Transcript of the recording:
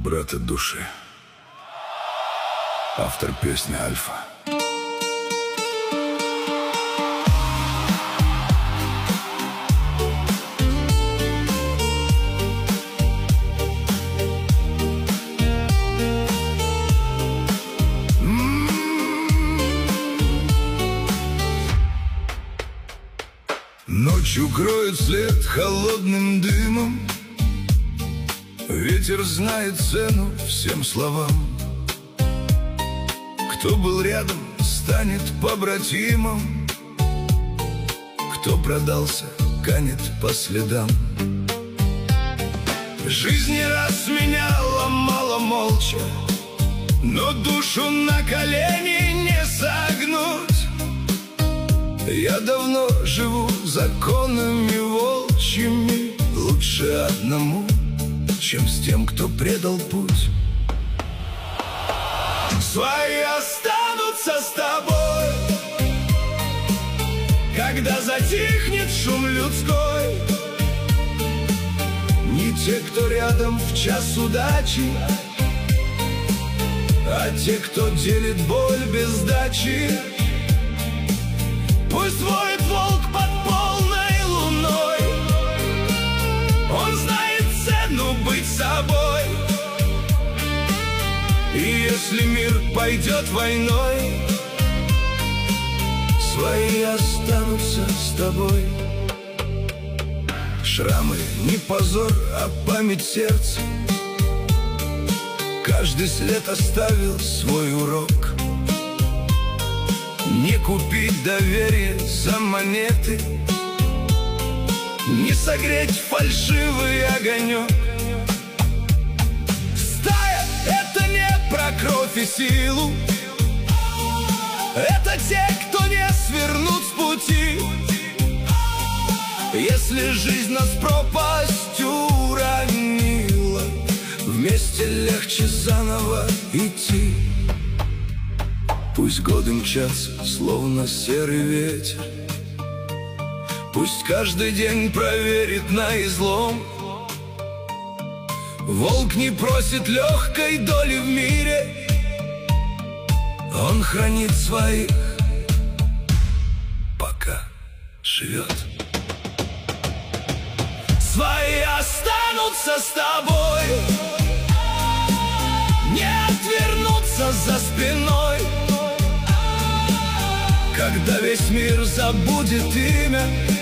брата души. Автор песни Альфа. Ночью кроет след холодным дымом, ветер знает цену всем словам. Кто был рядом, станет побратимом, кто продался, канет по следам. Жизнь не раз меня ломала молча, но душу на колени не согнуть. Я давно живу законами волчьими, лучше одному, чем с тем, кто предал путь. Свои останутся с тобой, когда затихнет шум людской. Не те, кто рядом в час удачи, а те, кто делит боль без сдачи. Пусть воет волк под полной луной, он знает цену быть собой. И если мир пойдет войной, свои останутся с тобой. Шрамы не позор, а память сердца. Каждый след оставил свой урок. Не купить доверие за монеты, не согреть фальшивый огонек. Стая — это не про кровь и силу, это те, кто не свернут с пути. Если жизнь нас в пропасть уронила, вместе легче заново идти. Пусть годы мчатся, словно серый ветер, пусть каждый день проверит на излом. Волк не просит легкой доли в мире, он хранит своих, пока живет. Свои останутся с тобой, не отвернуться за спиной. Когда весь мир забудет имя,